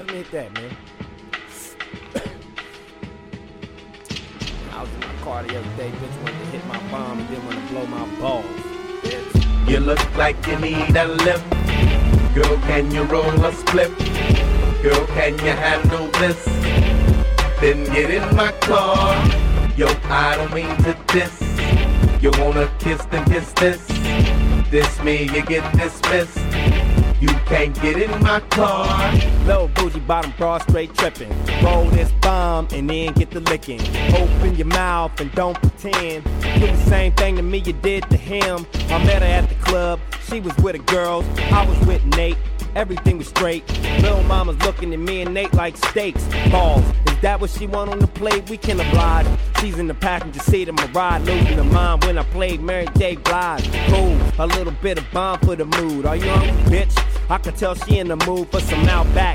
me hit that, man. I was in my car the other day, bitch wanted to hit my bomb and then wanted to blow my balls. Bitch. You look like you need a lift. Girl, can you roll a split? Girl, can you handle this? Then get in my car. Yo, I don't mean to diss. You wanna kiss, then kiss this. Diss me, you get dismissed. You can't get in my car. Low bougie bottom bra straight tripping. Roll this bomb and then get the licking. Open your mouth and don't pretend. Do the same thing to me you did to him. I met her at the club. She was with a girl. I was with Nate. Everything was straight. Little mama's looking at me and Nate like steaks. Balls. Is that what she want on the plate? We can oblige. She's in the passenger seat of my ride, losing her mind when I played Mary J. Blige. Cool, a little bit of bomb for the mood. Are you hungry, bitch? I can tell she in the mood for some Outback.